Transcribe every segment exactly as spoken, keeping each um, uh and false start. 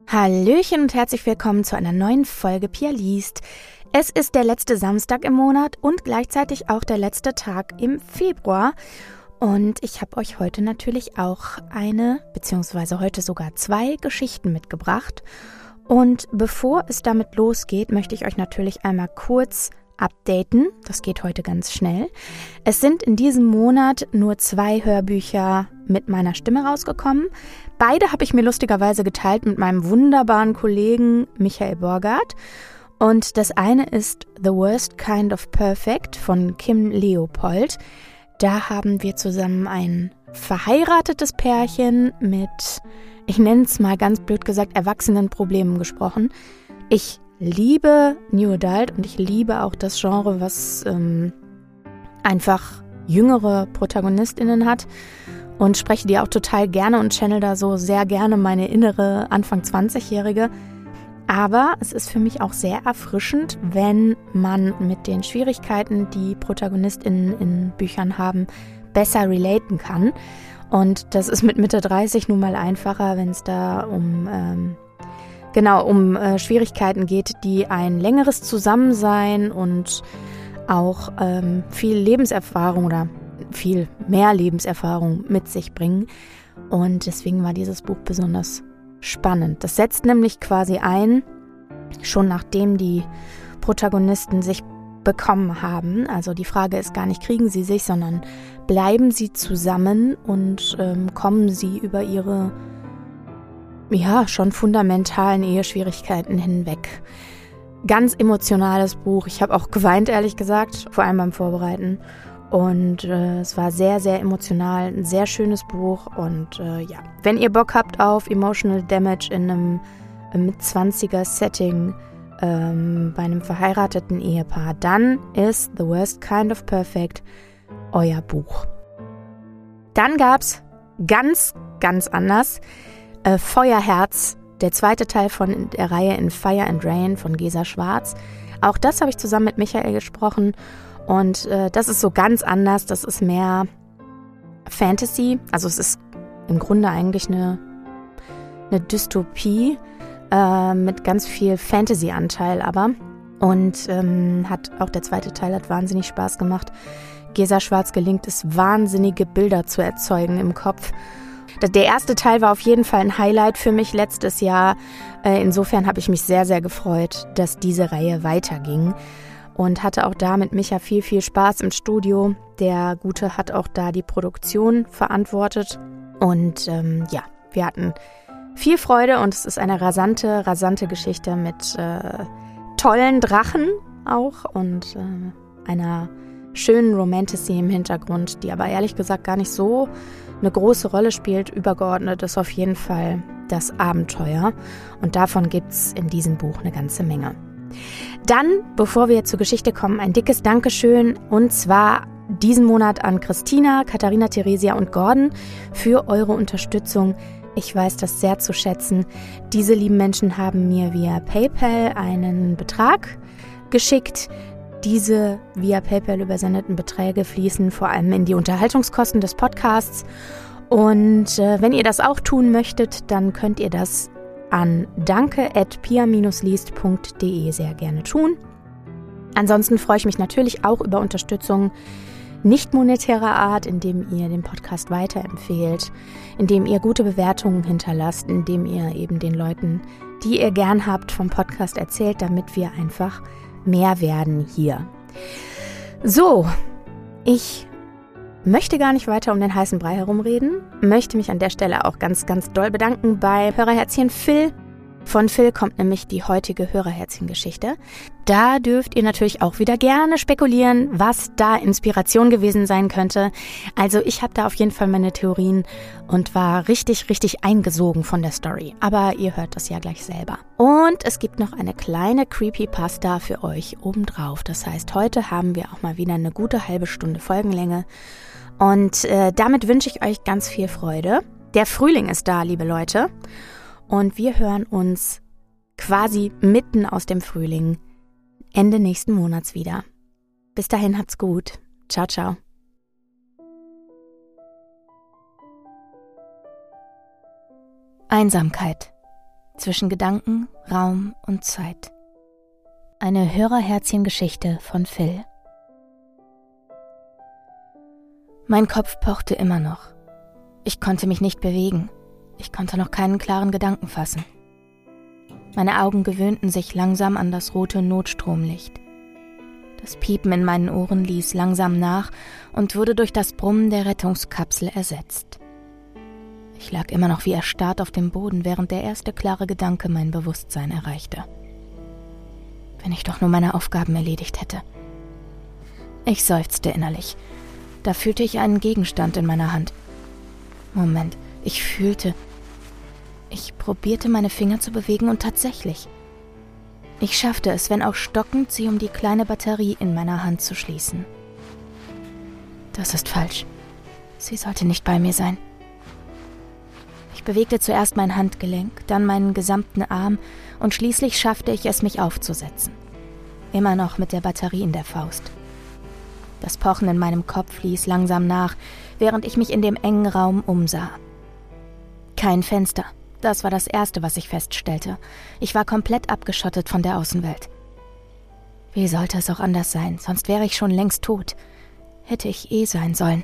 Hallöchen und herzlich willkommen zu einer neuen Folge Pia liest. Es ist der letzte Samstag im Monat und gleichzeitig auch der letzte Tag im Februar. Und ich habe euch heute natürlich auch eine, beziehungsweise heute sogar zwei Geschichten mitgebracht. Und bevor es damit losgeht, möchte ich euch natürlich einmal kurz updaten. Das geht heute ganz schnell. Es sind in diesem Monat nur zwei Hörbücher mit meiner Stimme rausgekommen. Beide habe ich mir lustigerweise geteilt mit meinem wunderbaren Kollegen Michael Borgert. Und das eine ist The Worst Kind of Perfect von Kim Leopold. Da haben wir zusammen ein verheiratetes Pärchen mit, ich nenne es mal ganz blöd gesagt, erwachsenen Problemen gesprochen. Ich liebe New Adult und ich liebe auch das Genre, was ähm, einfach jüngere ProtagonistInnen hat. Und spreche die auch total gerne und channel da so sehr gerne meine innere Anfang zwanzigjährige. Aber es ist für mich auch sehr erfrischend, wenn man mit den Schwierigkeiten, die ProtagonistInnen in Büchern haben, besser relaten kann. Und das ist mit Mitte dreißig nun mal einfacher, wenn es da um, ähm, genau, um äh, Schwierigkeiten geht, die ein längeres Zusammensein und auch ähm, viel Lebenserfahrung oder viel mehr Lebenserfahrung mit sich bringen. Und deswegen war dieses Buch besonders spannend. Das setzt nämlich quasi ein, schon nachdem die Protagonisten sich bekommen haben. Also die Frage ist gar nicht, kriegen sie sich, sondern bleiben sie zusammen und ähm, kommen sie über ihre ja schon fundamentalen Eheschwierigkeiten hinweg. Ganz emotionales Buch. Ich habe auch geweint, ehrlich gesagt, vor allem beim Vorbereiten. Und äh, es war sehr, sehr emotional, ein sehr schönes Buch. Und äh, ja, wenn ihr Bock habt auf Emotional Damage in einem äh, Mitzwanziger-Setting ähm, bei einem verheirateten Ehepaar, dann ist The Worst Kind of Perfect euer Buch. Dann gab's ganz, ganz anders äh, Feuerherz, der zweite Teil von der Reihe In Fire and Rain von Gesa Schwarz. Auch das habe ich zusammen mit Michael gesprochen. Und äh, das ist so ganz anders, das ist mehr Fantasy, also es ist im Grunde eigentlich eine, eine Dystopie äh, mit ganz viel Fantasy-Anteil aber. Und ähm, hat auch der zweite Teil hat wahnsinnig Spaß gemacht. Gesa Schwarz gelingt es, wahnsinnige Bilder zu erzeugen im Kopf. Der erste Teil war auf jeden Fall ein Highlight für mich letztes Jahr. Äh, insofern habe ich mich sehr, sehr gefreut, dass diese Reihe weiterging. Und hatte auch da mit Micha viel, viel Spaß im Studio. Der Gute hat auch da die Produktion verantwortet. Und ähm, ja, wir hatten viel Freude und es ist eine rasante, rasante Geschichte mit äh, tollen Drachen auch und äh, einer schönen Romantasy im Hintergrund, die aber ehrlich gesagt gar nicht so eine große Rolle spielt. Übergeordnet ist auf jeden Fall das Abenteuer. Und davon gibt's in diesem Buch eine ganze Menge. Dann, bevor wir zur Geschichte kommen, ein dickes Dankeschön und zwar diesen Monat an Christina, Katharina, Theresia und Gordon für eure Unterstützung. Ich weiß das sehr zu schätzen. Diese lieben Menschen haben mir via PayPal einen Betrag geschickt. Diese via PayPal übersendeten Beträge fließen vor allem in die Unterhaltungskosten des Podcasts. Und äh, wenn ihr das auch tun möchtet, dann könnt ihr das an danke at pia liest punkt de sehr gerne tun. Ansonsten freue ich mich natürlich auch über Unterstützung nicht monetärer Art, indem ihr den Podcast weiterempfehlt, indem ihr gute Bewertungen hinterlasst, indem ihr eben den Leuten, die ihr gern habt, vom Podcast erzählt, damit wir einfach mehr werden hier. So, ich möchte gar nicht weiter um den heißen Brei herumreden, möchte mich an der Stelle auch ganz, ganz doll bedanken bei Hörerherzchen Phil. Von Phil kommt nämlich die heutige Hörerherzchen-Geschichte. Da dürft ihr natürlich auch wieder gerne spekulieren, was da Inspiration gewesen sein könnte. Also ich habe da auf jeden Fall meine Theorien und war richtig, richtig eingesogen von der Story. Aber ihr hört das ja gleich selber. Und es gibt noch eine kleine Creepypasta für euch obendrauf. Das heißt, heute haben wir auch mal wieder eine gute halbe Stunde Folgenlänge. Und äh, damit wünsche ich euch ganz viel Freude. Der Frühling ist da, liebe Leute. Und wir hören uns quasi mitten aus dem Frühling Ende nächsten Monats wieder. Bis dahin habt's gut. Ciao, ciao. Einsamkeit. Zwischen Gedanken, Raum und Zeit. Eine Hörerherzchen-Geschichte von Phil. Mein Kopf pochte immer noch. Ich konnte mich nicht bewegen. Ich konnte noch keinen klaren Gedanken fassen. Meine Augen gewöhnten sich langsam an das rote Notstromlicht. Das Piepen in meinen Ohren ließ langsam nach und wurde durch das Brummen der Rettungskapsel ersetzt. Ich lag immer noch wie erstarrt auf dem Boden, während der erste klare Gedanke mein Bewusstsein erreichte. Wenn ich doch nur meine Aufgaben erledigt hätte. Ich seufzte innerlich. Da fühlte ich einen Gegenstand in meiner Hand. Moment, ich fühlte... Ich probierte meine Finger zu bewegen und tatsächlich. Ich schaffte es, wenn auch stockend, sie um die kleine Batterie in meiner Hand zu schließen. Das ist falsch. Sie sollte nicht bei mir sein. Ich bewegte zuerst mein Handgelenk, dann meinen gesamten Arm und schließlich schaffte ich es, mich aufzusetzen. Immer noch mit der Batterie in der Faust. Das Pochen in meinem Kopf ließ langsam nach, während ich mich in dem engen Raum umsah. Kein Fenster. Das war das Erste, was ich feststellte. Ich war komplett abgeschottet von der Außenwelt. Wie sollte es auch anders sein? Sonst wäre ich schon längst tot. Hätte ich eh sein sollen.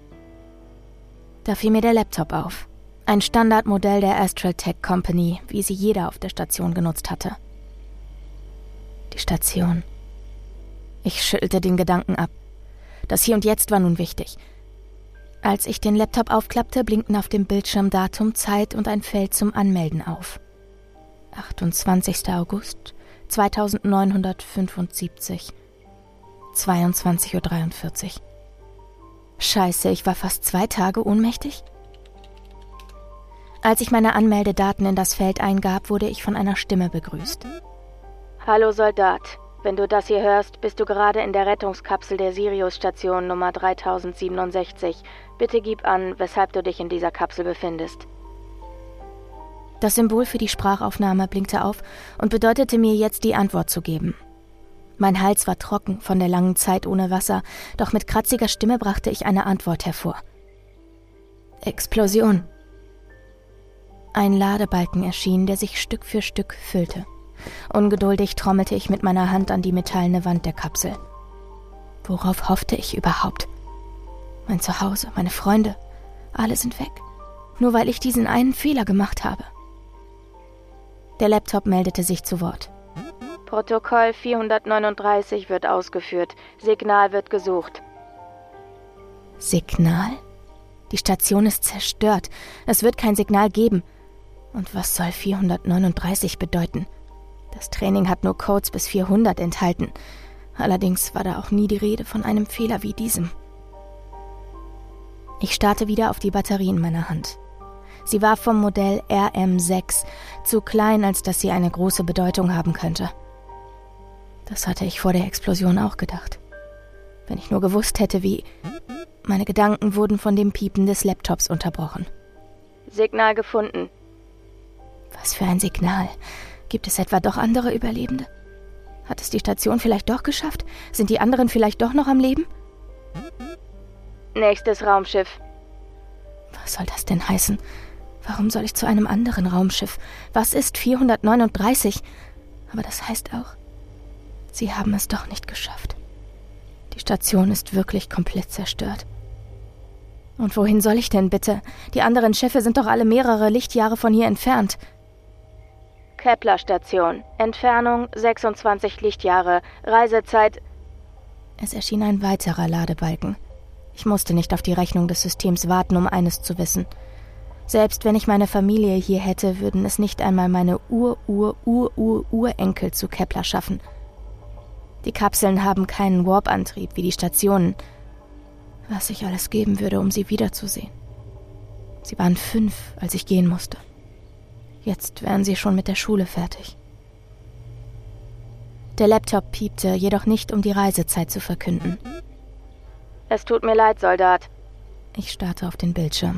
Da fiel mir der Laptop auf. Ein Standardmodell der Astral Tech Company, wie sie jeder auf der Station genutzt hatte. Die Station. Ich schüttelte den Gedanken ab. Das Hier und Jetzt war nun wichtig. Als ich den Laptop aufklappte, blinkten auf dem Bildschirm Datum, Zeit und ein Feld zum Anmelden auf. achtundzwanzigster August zweitausendneunhundertfünfundsiebzig, zweiundzwanzig Uhr dreiundvierzig. Scheiße, ich war fast zwei Tage ohnmächtig? Als ich meine Anmeldedaten in das Feld eingab, wurde ich von einer Stimme begrüßt. Hallo Soldat. Wenn du das hier hörst, bist du gerade in der Rettungskapsel der Sirius-Station Nummer dreitausendsiebenundsechzig. Bitte gib an, weshalb du dich in dieser Kapsel befindest. Das Symbol für die Sprachaufnahme blinkte auf und bedeutete mir jetzt die Antwort zu geben. Mein Hals war trocken von der langen Zeit ohne Wasser, doch mit kratziger Stimme brachte ich eine Antwort hervor. Explosion. Ein Ladebalken erschien, der sich Stück für Stück füllte. Ungeduldig trommelte ich mit meiner Hand an die metallene Wand der Kapsel. Worauf hoffte ich überhaupt? Mein Zuhause, meine Freunde, alle sind weg. Nur weil ich diesen einen Fehler gemacht habe. Der Laptop meldete sich zu Wort. Protokoll vierhundertneununddreißig wird ausgeführt. Signal wird gesucht. Signal? Die Station ist zerstört. Es wird kein Signal geben. Und was soll vierhundertneununddreißig bedeuten? Das Training hat nur Codes bis vierhundert enthalten. Allerdings war da auch nie die Rede von einem Fehler wie diesem. Ich starrte wieder auf die Batterie in meiner Hand. Sie war vom Modell R M sechs, zu klein, als dass sie eine große Bedeutung haben könnte. Das hatte ich vor der Explosion auch gedacht. Wenn ich nur gewusst hätte, wie... Meine Gedanken wurden von dem Piepen des Laptops unterbrochen. Signal gefunden. Was für ein Signal? Gibt es etwa doch andere Überlebende? Hat es die Station vielleicht doch geschafft? Sind die anderen vielleicht doch noch am Leben? Nächstes Raumschiff. Was soll das denn heißen? Warum soll ich zu einem anderen Raumschiff? Was ist vierhundertneununddreißig? Aber das heißt auch, sie haben es doch nicht geschafft. Die Station ist wirklich komplett zerstört. Und wohin soll ich denn bitte? Die anderen Schiffe sind doch alle mehrere Lichtjahre von hier entfernt. Kepler-Station. Entfernung sechsundzwanzig Lichtjahre. Reisezeit... Es erschien ein weiterer Ladebalken. Ich musste nicht auf die Rechnung des Systems warten, um eines zu wissen. Selbst wenn ich meine Familie hier hätte, würden es nicht einmal meine Ur-Ur-Ur-Ur-Urenkel zu Kepler schaffen. Die Kapseln haben keinen Warp-Antrieb wie die Stationen. Was ich alles geben würde, um sie wiederzusehen. Sie waren fünf, als ich gehen musste. Jetzt wären sie schon mit der Schule fertig. Der Laptop piepte, jedoch nicht, um die Reisezeit zu verkünden. Es tut mir leid, Soldat. Ich starrte auf den Bildschirm.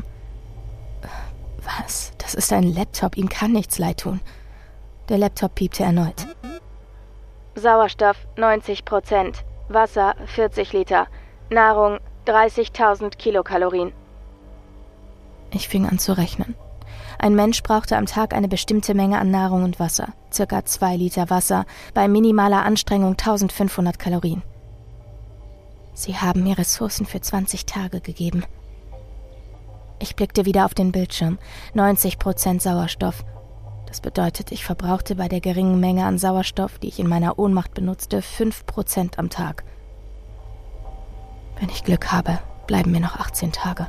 Was? Das ist ein Laptop, ihm kann nichts leid tun. Der Laptop piepte erneut. Sauerstoff neunzig Prozent, Wasser vierzig Liter, Nahrung dreißigtausend Kilokalorien. Ich fing an zu rechnen. Ein Mensch brauchte am Tag eine bestimmte Menge an Nahrung und Wasser, circa zwei Liter Wasser, bei minimaler Anstrengung eintausendfünfhundert Kalorien. Sie haben mir Ressourcen für zwanzig Tage gegeben. Ich blickte wieder auf den Bildschirm. neunzig Prozent Sauerstoff. Das bedeutet, ich verbrauchte bei der geringen Menge an Sauerstoff, die ich in meiner Ohnmacht benutzte, fünf Prozent am Tag. Wenn ich Glück habe, bleiben mir noch achtzehn Tage.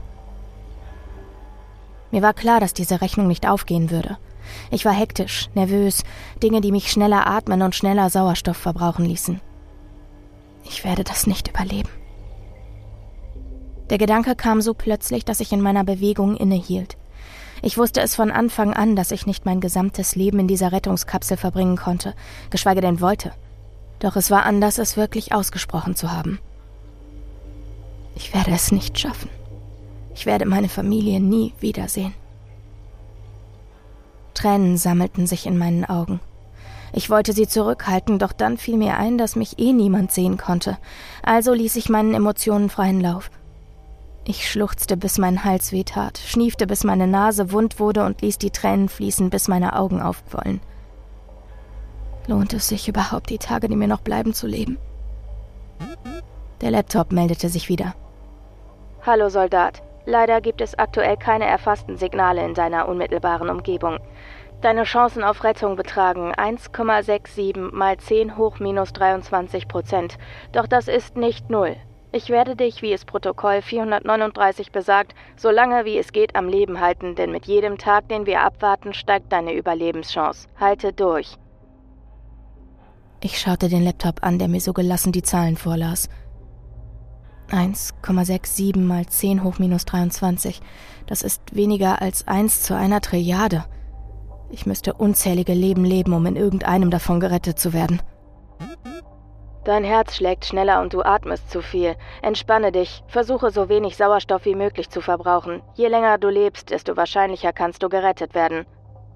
Mir war klar, dass diese Rechnung nicht aufgehen würde. Ich war hektisch, nervös, Dinge, die mich schneller atmen und schneller Sauerstoff verbrauchen ließen. Ich werde das nicht überleben. Der Gedanke kam so plötzlich, dass ich in meiner Bewegung innehielt. Ich wusste es von Anfang an, dass ich nicht mein gesamtes Leben in dieser Rettungskapsel verbringen konnte, geschweige denn wollte. Doch es war anders, es wirklich ausgesprochen zu haben. Ich werde es nicht schaffen. Ich werde meine Familie nie wiedersehen. Tränen sammelten sich in meinen Augen. Ich wollte sie zurückhalten, doch dann fiel mir ein, dass mich eh niemand sehen konnte. Also ließ ich meinen Emotionen freien Lauf. Ich schluchzte, bis mein Hals wehtat, schniefte, bis meine Nase wund wurde und ließ die Tränen fließen, bis meine Augen aufquollen. Lohnt es sich überhaupt, die Tage, die mir noch bleiben, zu leben? Der Laptop meldete sich wieder. Hallo Soldat, leider gibt es aktuell keine erfassten Signale in deiner unmittelbaren Umgebung. Deine Chancen auf Rettung betragen eins Komma siebenundsechzig mal zehn hoch minus dreiundzwanzig Prozent, doch das ist nicht null. Ich werde dich, wie es Protokoll vierhundertneununddreißig besagt, so lange wie es geht am Leben halten, denn mit jedem Tag, den wir abwarten, steigt deine Überlebenschance. Halte durch. Ich schaute den Laptop an, der mir so gelassen die Zahlen vorlas. eins Komma siebenundsechzig mal zehn hoch minus dreiundzwanzig. Das ist weniger als eins zu einer Trilliarde. Ich müsste unzählige Leben leben, um in irgendeinem davon gerettet zu werden. Dein Herz schlägt schneller und du atmest zu viel. Entspanne dich, versuche so wenig Sauerstoff wie möglich zu verbrauchen. Je länger du lebst, desto wahrscheinlicher kannst du gerettet werden.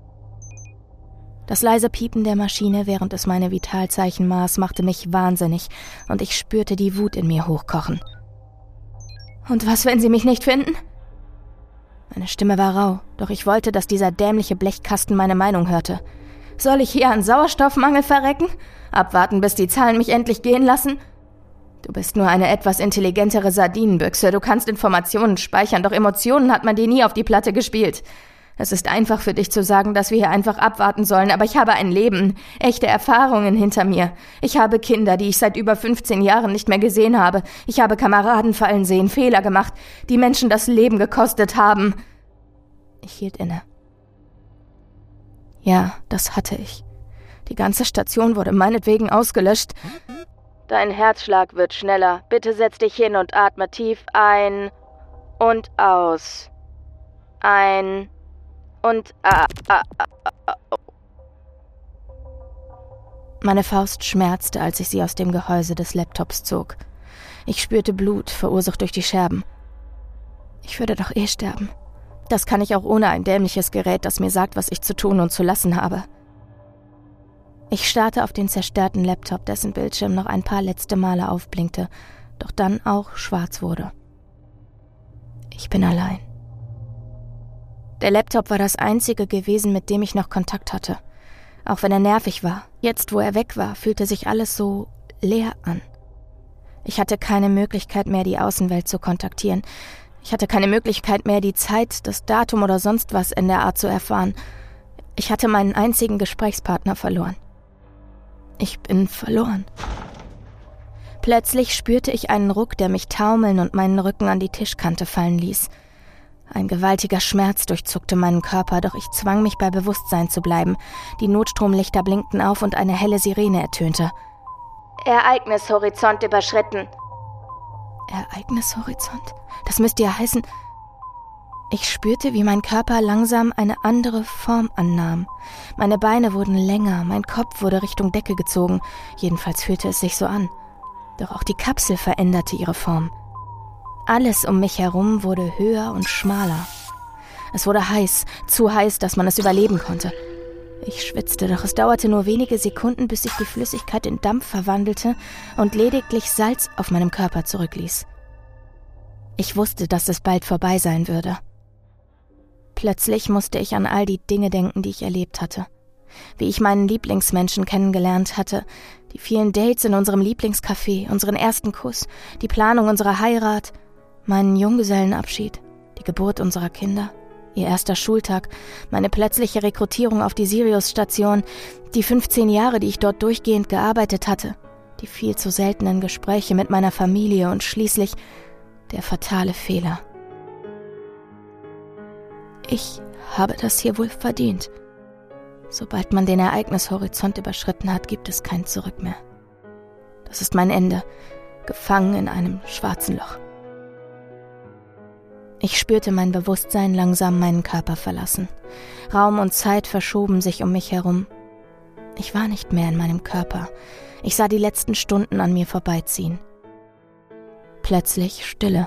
Das leise Piepen der Maschine, während es meine Vitalzeichen maß, machte mich wahnsinnig und ich spürte die Wut in mir hochkochen. Und was, wenn sie mich nicht finden? Meine Stimme war rau, doch ich wollte, dass dieser dämliche Blechkasten meine Meinung hörte. Soll ich hier an Sauerstoffmangel verrecken? Abwarten, bis die Zahlen mich endlich gehen lassen? Du bist nur eine etwas intelligentere Sardinenbüchse. Du kannst Informationen speichern, doch Emotionen hat man dir nie auf die Platte gespielt. Es ist einfach für dich zu sagen, dass wir hier einfach abwarten sollen, aber ich habe ein Leben, echte Erfahrungen hinter mir. Ich habe Kinder, die ich seit über fünfzehn Jahren nicht mehr gesehen habe. Ich habe Kameraden fallen sehen, Fehler gemacht, die Menschen das Leben gekostet haben. Ich hielt inne. Ja, das hatte ich. Die ganze Station wurde meinetwegen ausgelöscht. Dein Herzschlag wird schneller. Bitte setz dich hin und atme tief ein und aus. Ein und ah, ah, ah, ah, oh. Meine Faust schmerzte, als ich sie aus dem Gehäuse des Laptops zog. Ich spürte Blut, verursacht durch die Scherben. Ich würde doch eh sterben. Das kann ich auch ohne ein dämliches Gerät, das mir sagt, was ich zu tun und zu lassen habe. Ich starrte auf den zerstörten Laptop, dessen Bildschirm noch ein paar letzte Male aufblinkte, doch dann auch schwarz wurde. Ich bin allein. Der Laptop war das einzige gewesen, mit dem ich noch Kontakt hatte. Auch wenn er nervig war, jetzt wo er weg war, fühlte sich alles so leer an. Ich hatte keine Möglichkeit mehr, die Außenwelt zu kontaktieren. Ich hatte keine Möglichkeit mehr, die Zeit, das Datum oder sonst was in der Art zu erfahren. Ich hatte meinen einzigen Gesprächspartner verloren. Ich bin verloren. Plötzlich spürte ich einen Ruck, der mich taumeln und meinen Rücken an die Tischkante fallen ließ. Ein gewaltiger Schmerz durchzuckte meinen Körper, doch ich zwang mich bei Bewusstsein zu bleiben. Die Notstromlichter blinkten auf und eine helle Sirene ertönte. Ereignishorizont überschritten. Ereignishorizont? Das müsste ja heißen... Ich spürte, wie mein Körper langsam eine andere Form annahm. Meine Beine wurden länger, mein Kopf wurde Richtung Decke gezogen. Jedenfalls fühlte es sich so an. Doch auch die Kapsel veränderte ihre Form. Alles um mich herum wurde höher und schmaler. Es wurde heiß, zu heiß, dass man es überleben konnte. Ich schwitzte, doch es dauerte nur wenige Sekunden, bis sich die Flüssigkeit in Dampf verwandelte und lediglich Salz auf meinem Körper zurückließ. Ich wusste, dass es bald vorbei sein würde. Plötzlich musste ich an all die Dinge denken, die ich erlebt hatte. Wie ich meinen Lieblingsmenschen kennengelernt hatte, die vielen Dates in unserem Lieblingscafé, unseren ersten Kuss, die Planung unserer Heirat, meinen Junggesellenabschied, die Geburt unserer Kinder, ihr erster Schultag, meine plötzliche Rekrutierung auf die Sirius-Station, die fünfzehn Jahre, die ich dort durchgehend gearbeitet hatte, die viel zu seltenen Gespräche mit meiner Familie und schließlich der fatale Fehler. Ich habe das hier wohl verdient. Sobald man den Ereignishorizont überschritten hat, gibt es kein Zurück mehr. Das ist mein Ende, gefangen in einem schwarzen Loch. Ich spürte mein Bewusstsein langsam meinen Körper verlassen. Raum und Zeit verschoben sich um mich herum. Ich war nicht mehr in meinem Körper. Ich sah die letzten Stunden an mir vorbeiziehen. Plötzlich Stille.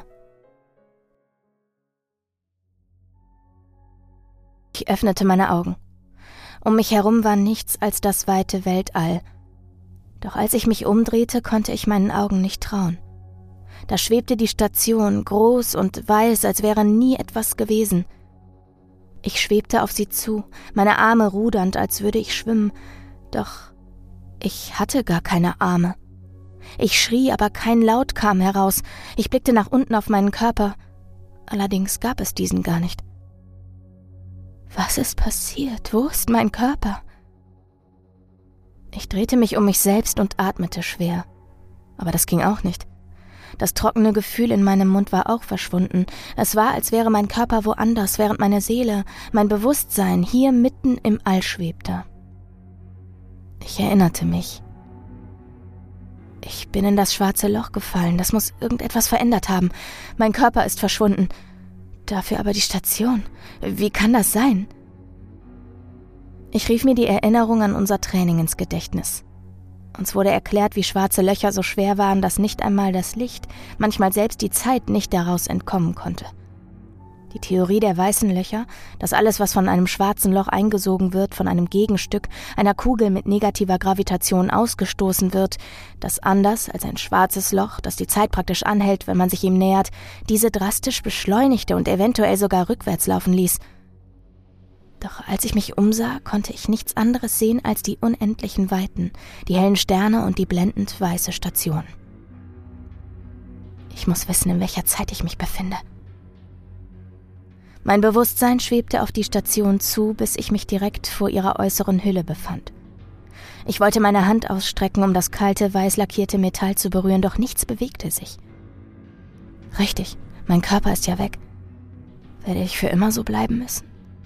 Ich öffnete meine Augen. Um mich herum war nichts als das weite Weltall. Doch als ich mich umdrehte, konnte ich meinen Augen nicht trauen. Da schwebte die Station, groß und weiß, als wäre nie etwas gewesen. Ich schwebte auf sie zu, meine Arme rudernd, als würde ich schwimmen. Doch ich hatte gar keine Arme. Ich schrie, aber kein Laut kam heraus. Ich blickte nach unten auf meinen Körper. Allerdings gab es diesen gar nicht. Was ist passiert? Wo ist mein Körper? Ich drehte mich um mich selbst und atmete schwer. Aber das ging auch nicht. Das trockene Gefühl in meinem Mund war auch verschwunden. Es war, als wäre mein Körper woanders, während meine Seele, mein Bewusstsein hier mitten im All schwebte. Ich erinnerte mich. Ich bin in das schwarze Loch gefallen. Das muss irgendetwas verändert haben. Mein Körper ist verschwunden. Dafür aber die Station. Wie kann das sein? Ich rief mir die Erinnerung an unser Training ins Gedächtnis. Uns wurde erklärt, wie schwarze Löcher so schwer waren, dass nicht einmal das Licht, manchmal selbst die Zeit nicht daraus entkommen konnte. Die Theorie der weißen Löcher, dass alles, was von einem schwarzen Loch eingesogen wird, von einem Gegenstück, einer Kugel mit negativer Gravitation ausgestoßen wird, das anders als ein schwarzes Loch, das die Zeit praktisch anhält, wenn man sich ihm nähert, diese drastisch beschleunigte und eventuell sogar rückwärts laufen ließ. Doch als ich mich umsah, konnte ich nichts anderes sehen als die unendlichen Weiten, die hellen Sterne und die blendend weiße Station. Ich muss wissen, in welcher Zeit ich mich befinde. Mein Bewusstsein schwebte auf die Station zu, bis ich mich direkt vor ihrer äußeren Hülle befand. Ich wollte meine Hand ausstrecken, um das kalte, weiß lackierte Metall zu berühren, doch nichts bewegte sich. Richtig, mein Körper ist ja weg. Werde ich für immer so bleiben müssen?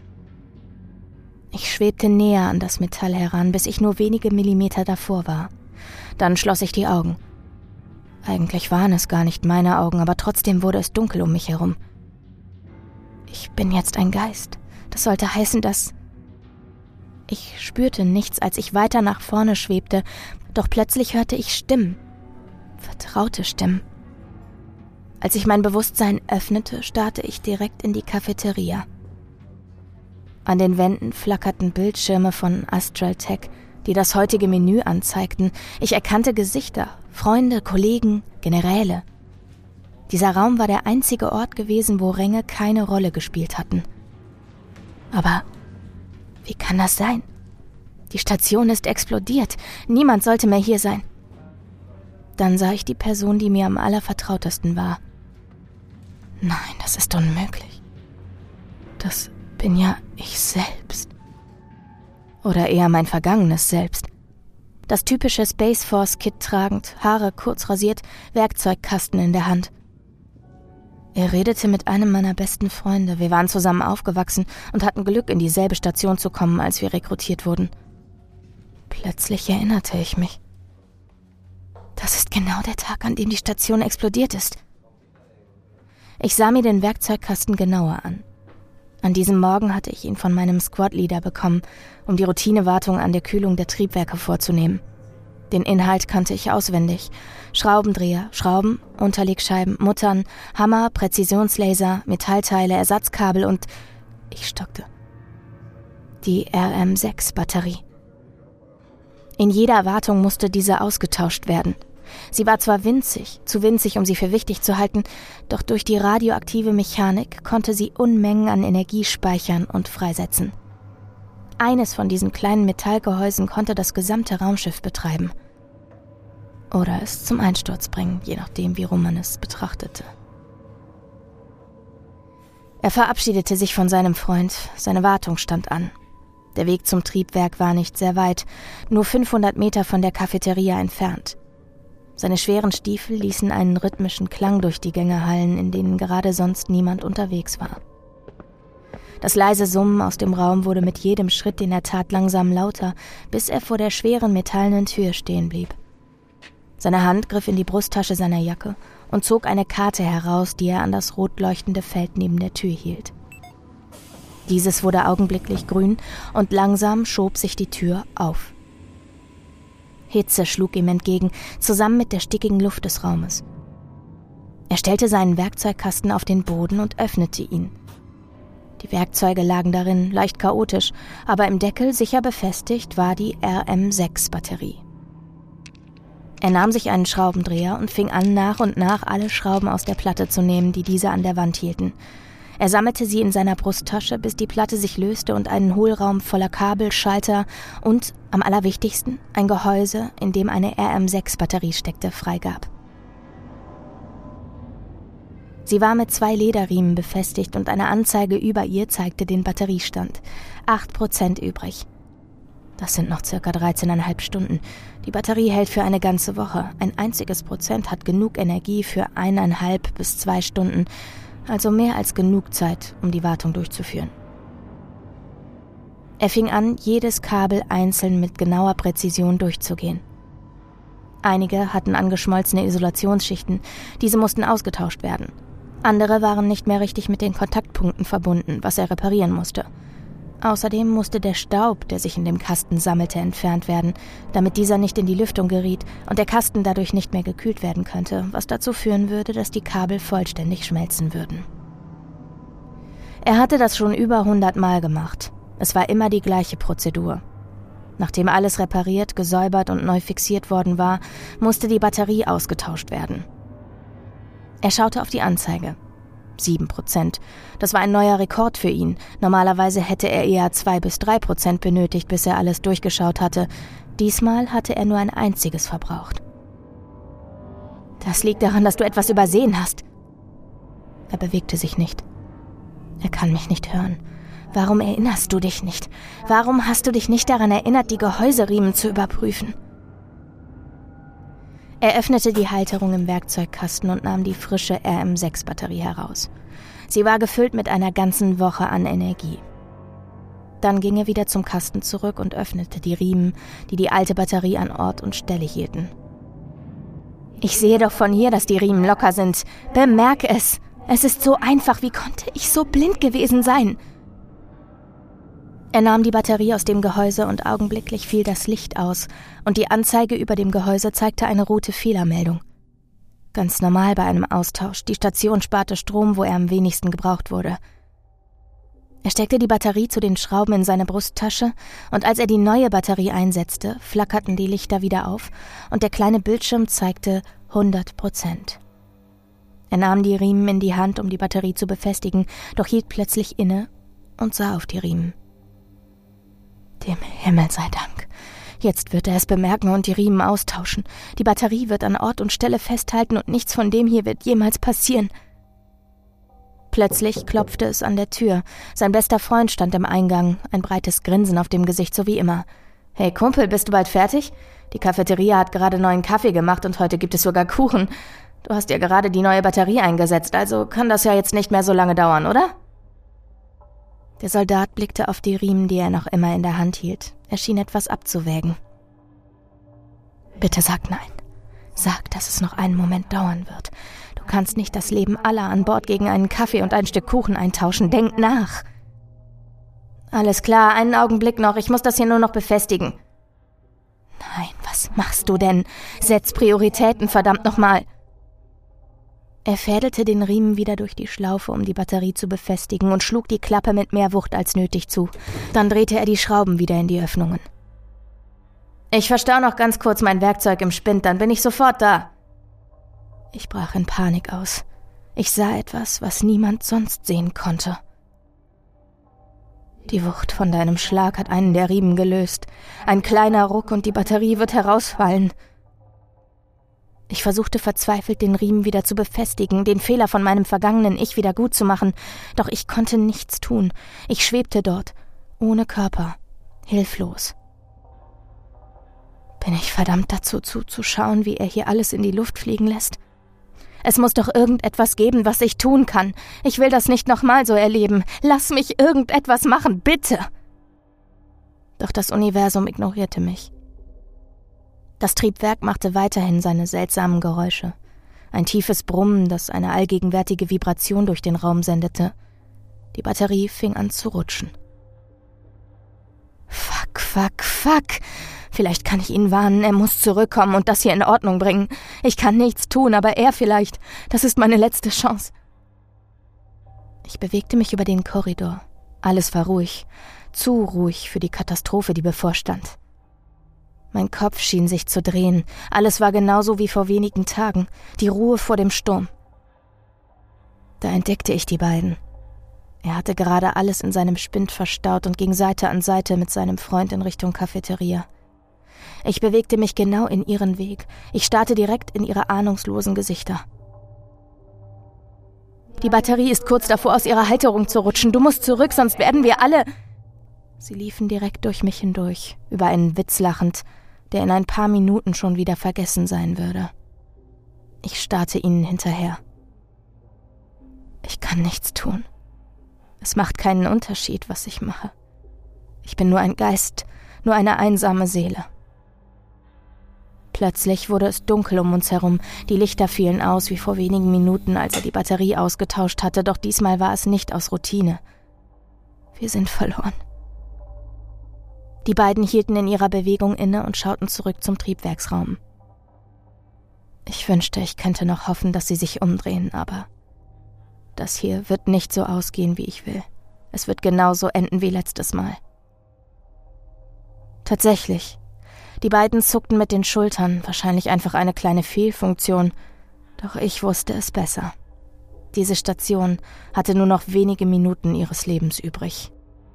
Ich schwebte näher an das Metall heran, bis ich nur wenige Millimeter davor war. Dann schloss ich die Augen. Eigentlich waren es gar nicht meine Augen, aber trotzdem wurde es dunkel um mich herum. Ich bin jetzt ein Geist. Das sollte heißen, dass... Ich spürte nichts, als ich weiter nach vorne schwebte, doch plötzlich hörte ich Stimmen. Vertraute Stimmen. Als ich mein Bewusstsein öffnete, starrte ich direkt in die Cafeteria. An den Wänden flackerten Bildschirme von Astral Tech, die das heutige Menü anzeigten. Ich erkannte Gesichter, Freunde, Kollegen, Generäle. Dieser Raum war der einzige Ort gewesen, wo Ränge keine Rolle gespielt hatten. Aber wie kann das sein? Die Station ist explodiert. Niemand sollte mehr hier sein. Dann sah ich die Person, die mir am allervertrautesten war. Nein, das ist unmöglich. Das bin ja ich selbst. Oder eher mein vergangenes Selbst. Das typische Space Force Kit tragend, Haare kurz rasiert, Werkzeugkasten in der Hand. Er redete mit einem meiner besten Freunde. Wir waren zusammen aufgewachsen und hatten Glück, in dieselbe Station zu kommen, als wir rekrutiert wurden. Plötzlich erinnerte ich mich. Das ist genau der Tag, an dem die Station explodiert ist. Ich sah mir den Werkzeugkasten genauer an. An diesem Morgen hatte ich ihn von meinem Squad-Leader bekommen, um die Routinewartung an der Kühlung der Triebwerke vorzunehmen. Den Inhalt kannte ich auswendig. Schraubendreher, Schrauben, Unterlegscheiben, Muttern, Hammer, Präzisionslaser, Metallteile, Ersatzkabel und... Ich stockte. Die R M sechs Batterie. In jeder Wartung musste diese ausgetauscht werden. Sie war zwar winzig, zu winzig, um sie für wichtig zu halten, doch durch die radioaktive Mechanik konnte sie Unmengen an Energie speichern und freisetzen. Eines von diesen kleinen Metallgehäusen konnte das gesamte Raumschiff betreiben. Oder es zum Einsturz bringen, je nachdem, wie rum man es betrachtete. Er verabschiedete sich von seinem Freund, seine Wartung stand an. Der Weg zum Triebwerk war nicht sehr weit, nur fünfhundert Meter von der Cafeteria entfernt. Seine schweren Stiefel ließen einen rhythmischen Klang durch die Gänge hallen, in denen gerade sonst niemand unterwegs war. Das leise Summen aus dem Raum wurde mit jedem Schritt, den er tat, langsam lauter, bis er vor der schweren metallenen Tür stehen blieb. Seine Hand griff in die Brusttasche seiner Jacke und zog eine Karte heraus, die er an das rot leuchtende Feld neben der Tür hielt. Dieses wurde augenblicklich grün und langsam schob sich die Tür auf. Hitze schlug ihm entgegen, zusammen mit der stickigen Luft des Raumes. Er stellte seinen Werkzeugkasten auf den Boden und öffnete ihn. Die Werkzeuge lagen darin, leicht chaotisch, aber im Deckel sicher befestigt war die R M sechs Batterie. Er nahm sich einen Schraubendreher und fing an, nach und nach alle Schrauben aus der Platte zu nehmen, die diese an der Wand hielten. Er sammelte sie in seiner Brusttasche, bis die Platte sich löste und einen Hohlraum voller Kabel, Schalter und, am allerwichtigsten, ein Gehäuse, in dem eine R M sechs Batterie steckte, freigab. Sie war mit zwei Lederriemen befestigt und eine Anzeige über ihr zeigte den Batteriestand. Acht Prozent übrig. Das sind noch circa dreizehneinhalb Stunden. Die Batterie hält für eine ganze Woche. Ein einziges Prozent hat genug Energie für eineinhalb bis zwei Stunden, also mehr als genug Zeit, um die Wartung durchzuführen. Er fing an, jedes Kabel einzeln mit genauer Präzision durchzugehen. Einige hatten angeschmolzene Isolationsschichten, diese mussten ausgetauscht werden. Andere waren nicht mehr richtig mit den Kontaktpunkten verbunden, was er reparieren musste. Außerdem musste der Staub, der sich in dem Kasten sammelte, entfernt werden, damit dieser nicht in die Lüftung geriet und der Kasten dadurch nicht mehr gekühlt werden könnte, was dazu führen würde, dass die Kabel vollständig schmelzen würden. Er hatte das schon über hundert Mal gemacht. Es war immer die gleiche Prozedur. Nachdem alles repariert, gesäubert und neu fixiert worden war, musste die Batterie ausgetauscht werden. Er schaute auf die Anzeige. Sieben Prozent. Das war ein neuer Rekord für ihn. Normalerweise hätte er eher zwei bis drei Prozent benötigt, bis er alles durchgeschaut hatte. Diesmal hatte er nur ein einziges verbraucht. Das liegt daran, dass du etwas übersehen hast. Er bewegte sich nicht. Er kann mich nicht hören. Warum erinnerst du dich nicht? Warum hast du dich nicht daran erinnert, die Gehäuseriemen zu überprüfen? Er öffnete die Halterung im Werkzeugkasten und nahm die frische R M sechs Batterie heraus. Sie war gefüllt mit einer ganzen Woche an Energie. Dann ging er wieder zum Kasten zurück und öffnete die Riemen, die die alte Batterie an Ort und Stelle hielten. Ich sehe doch von hier, dass die Riemen locker sind. Bemerk es! Es ist so einfach, wie konnte ich so blind gewesen sein? Er nahm die Batterie aus dem Gehäuse und augenblicklich fiel das Licht aus und die Anzeige über dem Gehäuse zeigte eine rote Fehlermeldung. Ganz normal bei einem Austausch. Die Station sparte Strom, wo er am wenigsten gebraucht wurde. Er steckte die Batterie zu den Schrauben in seine Brusttasche und als er die neue Batterie einsetzte, flackerten die Lichter wieder auf und der kleine Bildschirm zeigte hundert Prozent. Er nahm die Riemen in die Hand, um die Batterie zu befestigen, doch hielt plötzlich inne und sah auf die Riemen. Dem Himmel sei Dank. Jetzt wird er es bemerken und die Riemen austauschen. Die Batterie wird an Ort und Stelle festhalten und nichts von dem hier wird jemals passieren. Plötzlich klopfte es an der Tür. Sein bester Freund stand im Eingang, ein breites Grinsen auf dem Gesicht, so wie immer. »Hey Kumpel, bist du bald fertig? Die Cafeteria hat gerade neuen Kaffee gemacht und heute gibt es sogar Kuchen. Du hast ja gerade die neue Batterie eingesetzt, also kann das ja jetzt nicht mehr so lange dauern, oder?« Der Soldat blickte auf die Riemen, die er noch immer in der Hand hielt. Er schien etwas abzuwägen. »Bitte sag nein. Sag, dass es noch einen Moment dauern wird. Du kannst nicht das Leben aller an Bord gegen einen Kaffee und ein Stück Kuchen eintauschen. Denk nach.« »Alles klar, einen Augenblick noch. Ich muss das hier nur noch befestigen.« »Nein, was machst du denn? Setz Prioritäten, verdammt nochmal.« Er fädelte den Riemen wieder durch die Schlaufe, um die Batterie zu befestigen und schlug die Klappe mit mehr Wucht als nötig zu. Dann drehte er die Schrauben wieder in die Öffnungen. Ich verstaue noch ganz kurz mein Werkzeug im Spind, dann bin ich sofort da. Ich brach in Panik aus. Ich sah etwas, was niemand sonst sehen konnte. Die Wucht von deinem Schlag hat einen der Riemen gelöst. Ein kleiner Ruck und die Batterie wird herausfallen. Ich versuchte verzweifelt, den Riemen wieder zu befestigen, den Fehler von meinem vergangenen Ich wieder gut zu machen, doch ich konnte nichts tun. Ich schwebte dort, ohne Körper, hilflos. Bin ich verdammt dazu zuzuschauen, wie er hier alles in die Luft fliegen lässt? Es muss doch irgendetwas geben, was ich tun kann. Ich will das nicht nochmal so erleben. Lass mich irgendetwas machen, bitte! Doch das Universum ignorierte mich. Das Triebwerk machte weiterhin seine seltsamen Geräusche. Ein tiefes Brummen, das eine allgegenwärtige Vibration durch den Raum sendete. Die Batterie fing an zu rutschen. Fuck, fuck, fuck! Vielleicht kann ich ihn warnen, er muss zurückkommen und das hier in Ordnung bringen. Ich kann nichts tun, aber er vielleicht. Das ist meine letzte Chance. Ich bewegte mich über den Korridor. Alles war ruhig. Zu ruhig für die Katastrophe, die bevorstand. Mein Kopf schien sich zu drehen. Alles war genauso wie vor wenigen Tagen. Die Ruhe vor dem Sturm. Da entdeckte ich die beiden. Er hatte gerade alles in seinem Spind verstaut und ging Seite an Seite mit seinem Freund in Richtung Cafeteria. Ich bewegte mich genau in ihren Weg. Ich starrte direkt in ihre ahnungslosen Gesichter. Die Batterie ist kurz davor, aus ihrer Halterung zu rutschen. Du musst zurück, sonst werden wir alle... Sie liefen direkt durch mich hindurch, über einen Witz lachend, der in ein paar Minuten schon wieder vergessen sein würde. Ich starrte ihnen hinterher. Ich kann nichts tun. Es macht keinen Unterschied, was ich mache. Ich bin nur ein Geist, nur eine einsame Seele. Plötzlich wurde es dunkel um uns herum. Die Lichter fielen aus wie vor wenigen Minuten, als er die Batterie ausgetauscht hatte, doch diesmal war es nicht aus Routine. Wir sind verloren. Die beiden hielten in ihrer Bewegung inne und schauten zurück zum Triebwerksraum. Ich wünschte, ich könnte noch hoffen, dass sie sich umdrehen, aber das hier wird nicht so ausgehen, wie ich will. Es wird genauso enden wie letztes Mal. Tatsächlich. Die beiden zuckten mit den Schultern, wahrscheinlich einfach eine kleine Fehlfunktion, doch ich wusste es besser. Diese Station hatte nur noch wenige Minuten ihres Lebens übrig.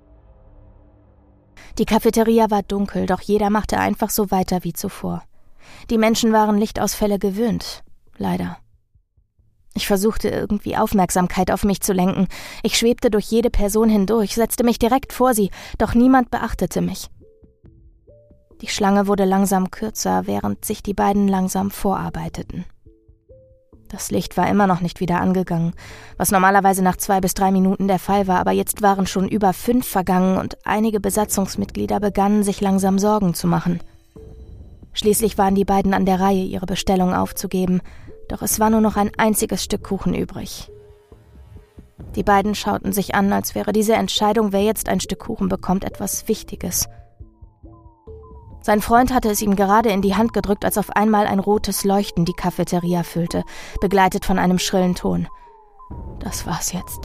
Die Cafeteria war dunkel, doch jeder machte einfach so weiter wie zuvor. Die Menschen waren Lichtausfälle gewöhnt, leider. Ich versuchte irgendwie Aufmerksamkeit auf mich zu lenken. Ich schwebte durch jede Person hindurch, setzte mich direkt vor sie, doch niemand beachtete mich. Die Schlange wurde langsam kürzer, während sich die beiden langsam vorarbeiteten. Das Licht war immer noch nicht wieder angegangen, was normalerweise nach zwei bis drei Minuten der Fall war, aber jetzt waren schon über fünf vergangen und einige Besatzungsmitglieder begannen, sich langsam Sorgen zu machen. Schließlich waren die beiden an der Reihe, ihre Bestellung aufzugeben, doch es war nur noch ein einziges Stück Kuchen übrig. Die beiden schauten sich an, als wäre diese Entscheidung, wer jetzt ein Stück Kuchen bekommt, etwas Wichtiges. Sein Freund hatte es ihm gerade in die Hand gedrückt, als auf einmal ein rotes Leuchten die Cafeteria füllte, begleitet von einem schrillen Ton. Das war's jetzt.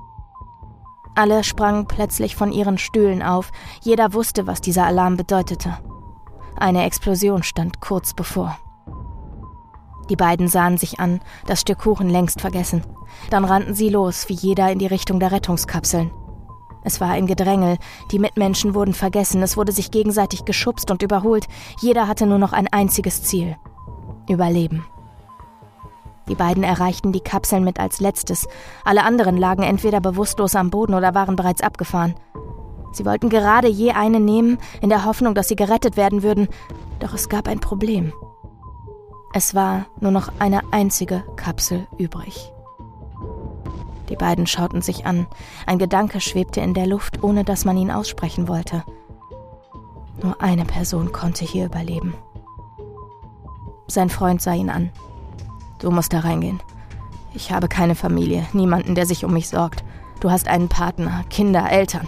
Alle sprangen plötzlich von ihren Stühlen auf. Jeder wusste, was dieser Alarm bedeutete. Eine Explosion stand kurz bevor. Die beiden sahen sich an, das Stück Kuchen längst vergessen. Dann rannten sie los, wie jeder in die Richtung der Rettungskapseln. Es war ein Gedrängel, die Mitmenschen wurden vergessen, es wurde sich gegenseitig geschubst und überholt. Jeder hatte nur noch ein einziges Ziel: Überleben. Die beiden erreichten die Kapseln mit als letztes. Alle anderen lagen entweder bewusstlos am Boden oder waren bereits abgefahren. Sie wollten gerade je eine nehmen, in der Hoffnung, dass sie gerettet werden würden. Doch es gab ein Problem. Es war nur noch eine einzige Kapsel übrig. Die beiden schauten sich an. Ein Gedanke schwebte in der Luft, ohne dass man ihn aussprechen wollte. Nur eine Person konnte hier überleben. Sein Freund sah ihn an. Du musst da reingehen. Ich habe keine Familie, niemanden, der sich um mich sorgt. Du hast einen Partner, Kinder, Eltern.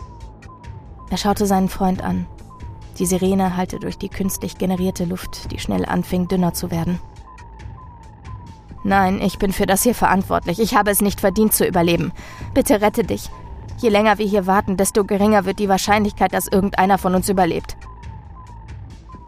Er schaute seinen Freund an. Die Sirene hallte durch die künstlich generierte Luft, die schnell anfing, dünner zu werden. Nein, ich bin für das hier verantwortlich. Ich habe es nicht verdient zu überleben. Bitte rette dich. Je länger wir hier warten, desto geringer wird die Wahrscheinlichkeit, dass irgendeiner von uns überlebt.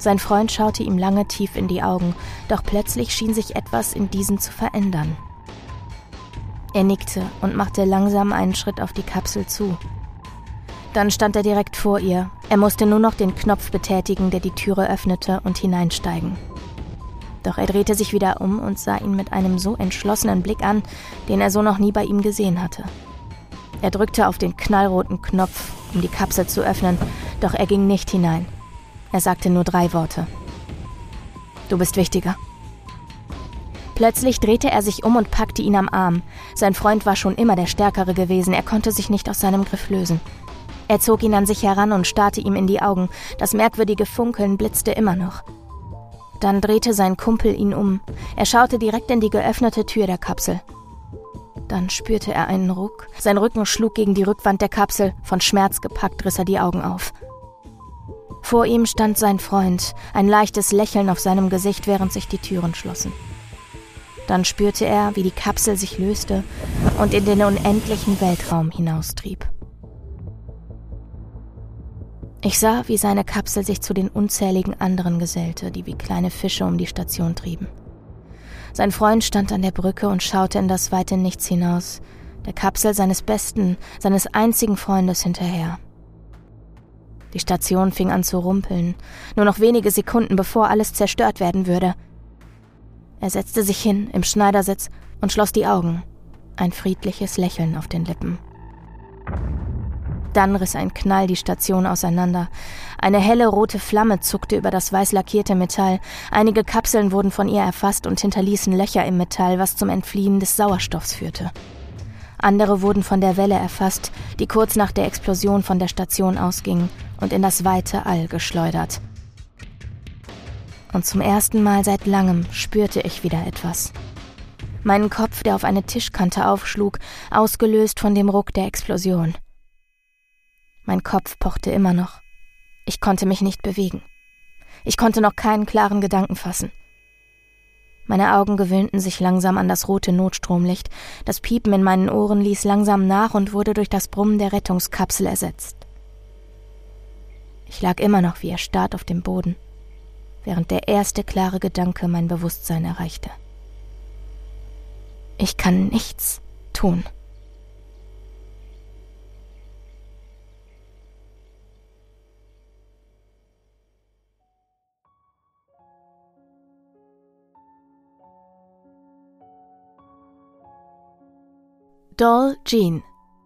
Sein Freund schaute ihm lange tief in die Augen, doch plötzlich schien sich etwas in diesen zu verändern. Er nickte und machte langsam einen Schritt auf die Kapsel zu. Dann stand er direkt vor ihr. Er musste nur noch den Knopf betätigen, der die Türe öffnete, und hineinsteigen. Doch er drehte sich wieder um und sah ihn mit einem so entschlossenen Blick an, den er so noch nie bei ihm gesehen hatte. Er drückte auf den knallroten Knopf, um die Kapsel zu öffnen, doch er ging nicht hinein. Er sagte nur drei Worte. »Du bist wichtiger.« Plötzlich drehte er sich um und packte ihn am Arm. Sein Freund war schon immer der Stärkere gewesen, er konnte sich nicht aus seinem Griff lösen. Er zog ihn an sich heran und starrte ihm in die Augen. Das merkwürdige Funkeln blitzte immer noch. Dann drehte sein Kumpel ihn um. Er schaute direkt in die geöffnete Tür der Kapsel. Dann spürte er einen Ruck. Sein Rücken schlug gegen die Rückwand der Kapsel. Von Schmerz gepackt riss er die Augen auf. Vor ihm stand sein Freund, ein leichtes Lächeln auf seinem Gesicht, während sich die Türen schlossen. Dann spürte er, wie die Kapsel sich löste und in den unendlichen Weltraum hinaustrieb. Ich sah, wie seine Kapsel sich zu den unzähligen anderen gesellte, die wie kleine Fische um die Station trieben. Sein Freund stand an der Brücke und schaute in das weite Nichts hinaus, der Kapsel seines besten, seines einzigen Freundes hinterher. Die Station fing an zu rumpeln, nur noch wenige Sekunden, bevor alles zerstört werden würde. Er setzte sich hin im Schneidersitz und schloss die Augen, ein friedliches Lächeln auf den Lippen. Dann riss ein Knall die Station auseinander. Eine helle rote Flamme zuckte über das weiß lackierte Metall. Einige Kapseln wurden von ihr erfasst und hinterließen Löcher im Metall, was zum Entfliehen des Sauerstoffs führte. Andere wurden von der Welle erfasst, die kurz nach der Explosion von der Station ausging und in das weite All geschleudert. Und zum ersten Mal seit langem spürte ich wieder etwas. Meinen Kopf, der auf eine Tischkante aufschlug, ausgelöst von dem Ruck der Explosion. Mein Kopf pochte immer noch. Ich konnte mich nicht bewegen. Ich konnte noch keinen klaren Gedanken fassen. Meine Augen gewöhnten sich langsam an das rote Notstromlicht. Das Piepen in meinen Ohren ließ langsam nach und wurde durch das Brummen der Rettungskapsel ersetzt. Ich lag immer noch wie erstarrt auf dem Boden, während der erste klare Gedanke mein Bewusstsein erreichte. Ich kann nichts tun. Doll Jean.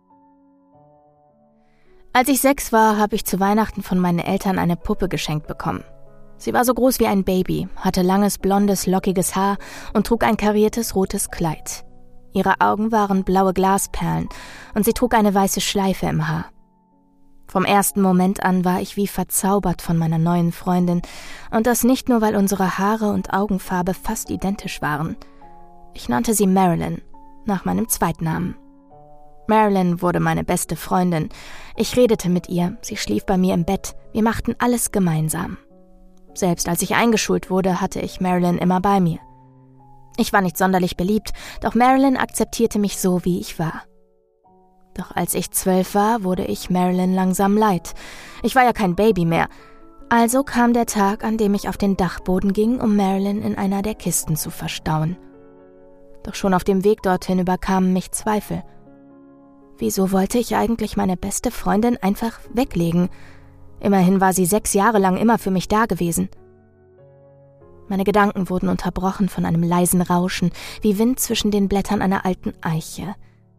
Als ich sechs war, habe ich zu Weihnachten von meinen Eltern eine Puppe geschenkt bekommen. Sie war so groß wie ein Baby, hatte langes, blondes, lockiges Haar und trug ein kariertes rotes Kleid. Ihre Augen waren blaue Glasperlen und sie trug eine weiße Schleife im Haar. Vom ersten Moment an war ich wie verzaubert von meiner neuen Freundin, und das nicht nur, weil unsere Haare und Augenfarbe fast identisch waren. Ich nannte sie Marilyn, nach meinem Zweitnamen. Marilyn wurde meine beste Freundin. Ich redete mit ihr, sie schlief bei mir im Bett, wir machten alles gemeinsam. Selbst als ich eingeschult wurde, hatte ich Marilyn immer bei mir. Ich war nicht sonderlich beliebt, doch Marilyn akzeptierte mich so, wie ich war. Doch als ich zwölf war, wurde ich Marilyn langsam leid. Ich war ja kein Baby mehr. Also kam der Tag, an dem ich auf den Dachboden ging, um Marilyn in einer der Kisten zu verstauen. Doch schon auf dem Weg dorthin überkamen mich Zweifel. Wieso wollte ich eigentlich meine beste Freundin einfach weglegen? Immerhin war sie sechs Jahre lang immer für mich da gewesen. Meine Gedanken wurden unterbrochen von einem leisen Rauschen, wie Wind zwischen den Blättern einer alten Eiche.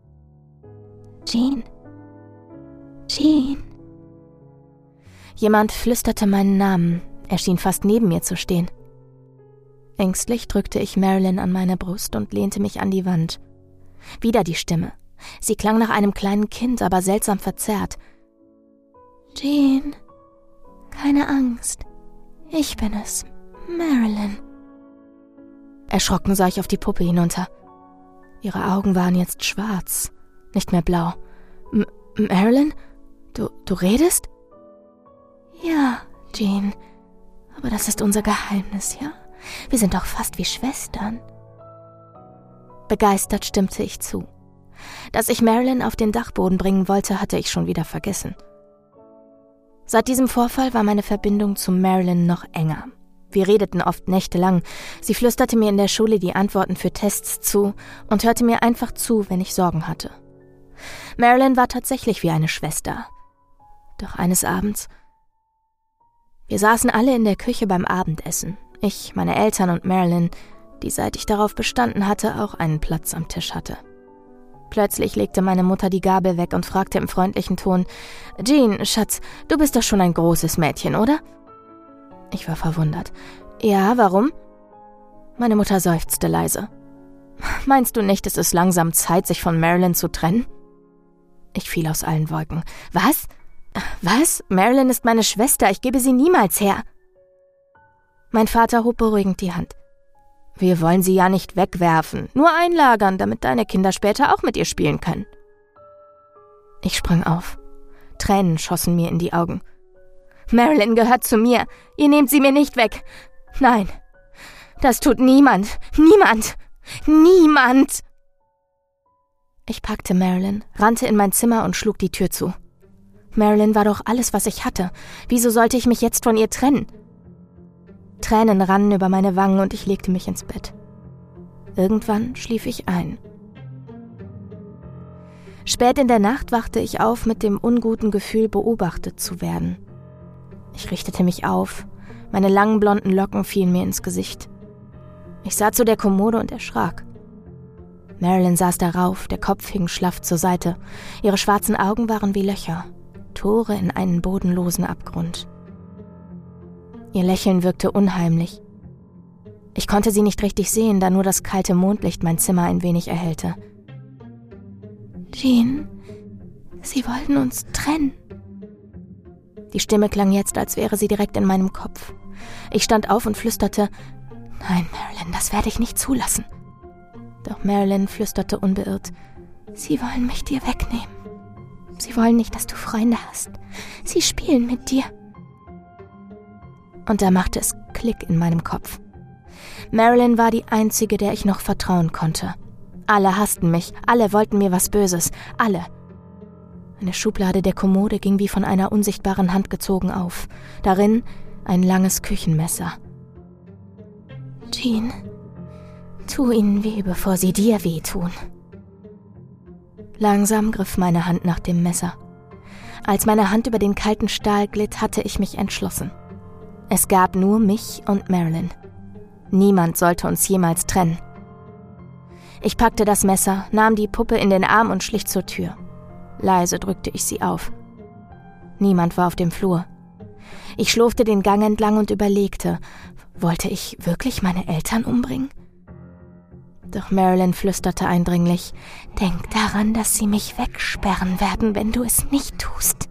Jean. Jean. Jemand flüsterte meinen Namen. Er schien fast neben mir zu stehen. Ängstlich drückte ich Marilyn an meine Brust und lehnte mich an die Wand. Wieder die Stimme. Sie klang nach einem kleinen Kind, aber seltsam verzerrt. Jean, keine Angst. Ich bin es, Marilyn. Erschrocken sah ich auf die Puppe hinunter. Ihre Augen waren jetzt schwarz, nicht mehr blau. M- Marilyn? Du, du redest? Ja, Jean. Aber das ist unser Geheimnis, ja? Wir sind doch fast wie Schwestern. Begeistert stimmte ich zu. Dass ich Marilyn auf den Dachboden bringen wollte, hatte ich schon wieder vergessen. Seit diesem Vorfall war meine Verbindung zu Marilyn noch enger. Wir redeten oft nächtelang. Sie flüsterte mir in der Schule die Antworten für Tests zu und hörte mir einfach zu, wenn ich Sorgen hatte. Marilyn war tatsächlich wie eine Schwester. Doch eines Abends... Wir saßen alle in der Küche beim Abendessen. Ich, meine Eltern und Marilyn, die, seit ich darauf bestanden hatte, auch einen Platz am Tisch hatte. Plötzlich legte meine Mutter die Gabel weg und fragte im freundlichen Ton: »Jean, Schatz, du bist doch schon ein großes Mädchen, oder?« Ich war verwundert. »Ja, warum?« Meine Mutter seufzte leise. »Meinst du nicht, es ist langsam Zeit, sich von Marilyn zu trennen?« Ich fiel aus allen Wolken. »Was? Was? Marilyn ist meine Schwester, ich gebe sie niemals her.« Mein Vater hob beruhigend die Hand. »Wir wollen sie ja nicht wegwerfen, nur einlagern, damit deine Kinder später auch mit ihr spielen können.« Ich sprang auf. Tränen schossen mir in die Augen. »Marilyn gehört zu mir. Ihr nehmt sie mir nicht weg. Nein, das tut niemand. Niemand. Niemand!« Ich packte Marilyn, rannte in mein Zimmer und schlug die Tür zu. Marilyn war doch alles, was ich hatte. Wieso sollte ich mich jetzt von ihr trennen? Tränen rannen über meine Wangen und ich legte mich ins Bett. Irgendwann schlief ich ein. Spät in der Nacht wachte ich auf mit dem unguten Gefühl, beobachtet zu werden. Ich richtete mich auf. Meine langen blonden Locken fielen mir ins Gesicht. Ich sah zu der Kommode und erschrak. Marilyn saß darauf, der Kopf hing schlaff zur Seite. Ihre schwarzen Augen waren wie Löcher, Tore in einen bodenlosen Abgrund. Ihr Lächeln wirkte unheimlich. Ich konnte sie nicht richtig sehen, da nur das kalte Mondlicht mein Zimmer ein wenig erhellte. »Jean, sie wollten uns trennen.« Die Stimme klang jetzt, als wäre sie direkt in meinem Kopf. Ich stand auf und flüsterte: »Nein, Marilyn, das werde ich nicht zulassen.« Doch Marilyn flüsterte unbeirrt: »Sie wollen mich dir wegnehmen. Sie wollen nicht, dass du Freunde hast. Sie spielen mit dir.« Und da machte es Klick in meinem Kopf. Marilyn war die einzige, der ich noch vertrauen konnte. Alle hassten mich, alle wollten mir was Böses, alle. Eine Schublade der Kommode ging wie von einer unsichtbaren Hand gezogen auf. Darin ein langes Küchenmesser. »Jean, tu ihnen weh, bevor sie dir wehtun.« Langsam griff meine Hand nach dem Messer. Als meine Hand über den kalten Stahl glitt, hatte ich mich entschlossen. Es gab nur mich und Marilyn. Niemand sollte uns jemals trennen. Ich packte das Messer, nahm die Puppe in den Arm und schlich zur Tür. Leise drückte ich sie auf. Niemand war auf dem Flur. Ich schlurfte den Gang entlang und überlegte, wollte ich wirklich meine Eltern umbringen? Doch Marilyn flüsterte eindringlich: »Denk daran, dass sie mich wegsperren werden, wenn du es nicht tust.«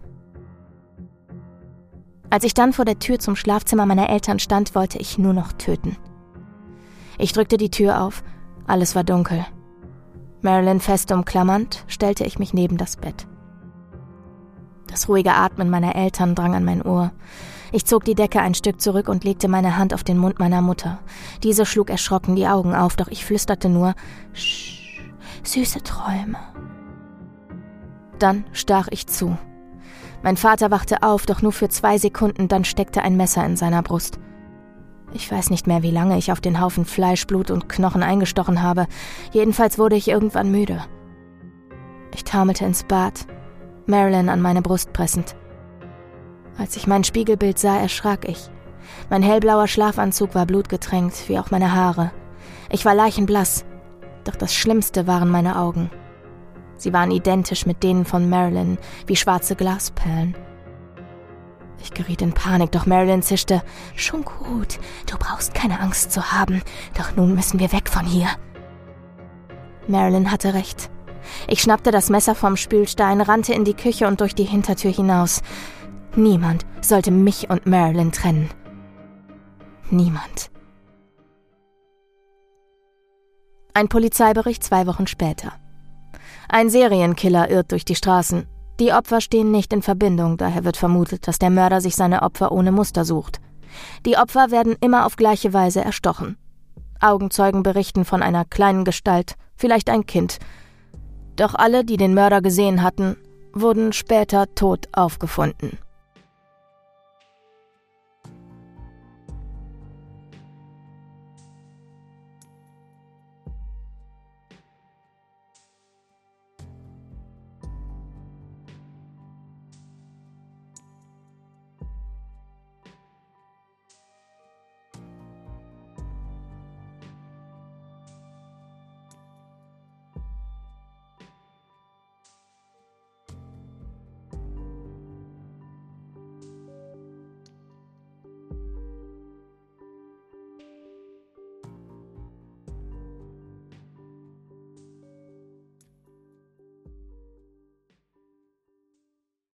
Als ich dann vor der Tür zum Schlafzimmer meiner Eltern stand, wollte ich nur noch töten. Ich drückte die Tür auf. Alles war dunkel. Marilyn fest umklammernd, stellte ich mich neben das Bett. Das ruhige Atmen meiner Eltern drang an mein Ohr. Ich zog die Decke ein Stück zurück und legte meine Hand auf den Mund meiner Mutter. Diese schlug erschrocken die Augen auf, doch ich flüsterte nur: »Sch, süße Träume.« Dann stach ich zu. Mein Vater wachte auf, doch nur für zwei Sekunden, dann steckte ein Messer in seiner Brust. Ich weiß nicht mehr, wie lange ich auf den Haufen Fleisch, Blut und Knochen eingestochen habe. Jedenfalls wurde ich irgendwann müde. Ich taumelte ins Bad, Marilyn an meine Brust pressend. Als ich mein Spiegelbild sah, erschrak ich. Mein hellblauer Schlafanzug war blutgetränkt, wie auch meine Haare. Ich war leichenblass, doch das Schlimmste waren meine Augen. Sie waren identisch mit denen von Marilyn, wie schwarze Glasperlen. Ich geriet in Panik, doch Marilyn zischte: »Schon gut, du brauchst keine Angst zu haben, doch nun müssen wir weg von hier.« Marilyn hatte recht. Ich schnappte das Messer vom Spülstein, rannte in die Küche und durch die Hintertür hinaus. Niemand sollte mich und Marilyn trennen. Niemand. Ein Polizeibericht zwei Wochen später. Ein Serienkiller irrt durch die Straßen. Die Opfer stehen nicht in Verbindung, daher wird vermutet, dass der Mörder sich seine Opfer ohne Muster sucht. Die Opfer werden immer auf gleiche Weise erstochen. Augenzeugen berichten von einer kleinen Gestalt, vielleicht ein Kind. Doch alle, die den Mörder gesehen hatten, wurden später tot aufgefunden.